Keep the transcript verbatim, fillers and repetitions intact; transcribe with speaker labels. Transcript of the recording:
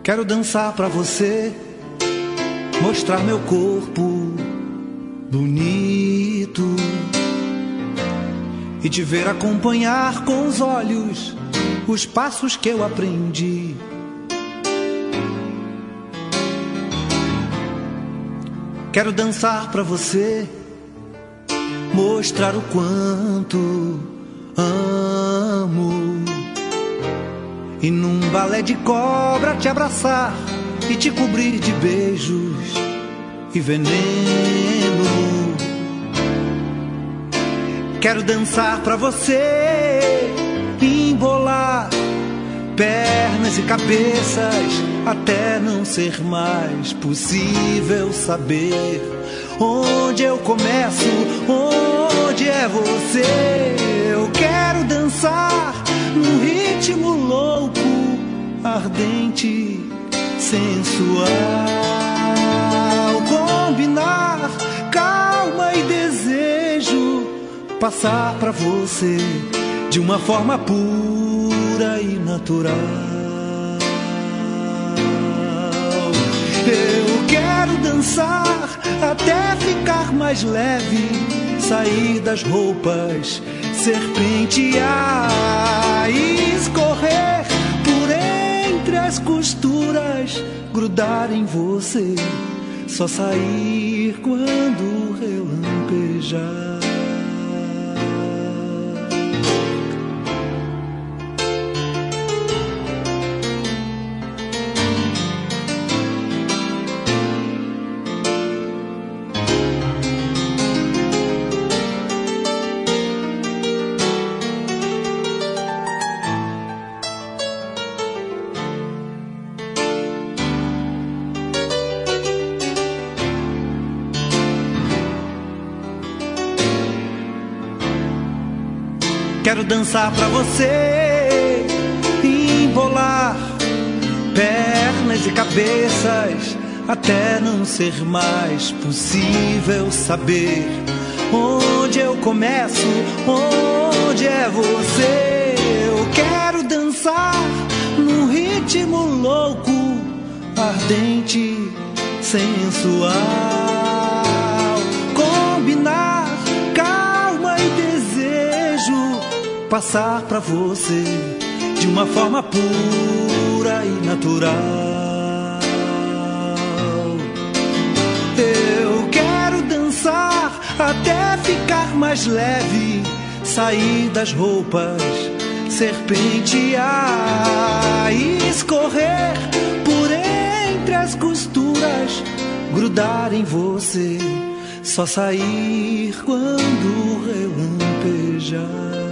Speaker 1: Quero dançar pra você, mostrar meu corpo bonito e te ver acompanhar com os olhos os passos que eu aprendi. Quero dançar pra você, mostrar o quanto amo e num balé de cobra te abraçar e te cobrir de beijos e veneno. Quero dançar pra você, embolar pernas e cabeças até não ser mais possível saber onde eu começo, onde é você. Eu quero dançar num ritmo louco, ardente, sensual, combinar calma e desejo, passar pra você de uma forma pura e natural. Eu quero dançar até ficar mais leve, sair das roupas, serpentear e escorrer por entre as costuras, grudar em você, só sair quando relampejar. Quero dançar pra você, embolar pernas e cabeças até não ser mais possível saber onde eu começo, onde é você. Eu quero dançar num ritmo louco, ardente, sensual, combinar calma e desejo, passar pra você de uma forma pura e natural. Eu quero dançar até ficar mais leve, sair das roupas, serpentear e escorrer por entre as costuras, grudar em você, só sair quando relampejar.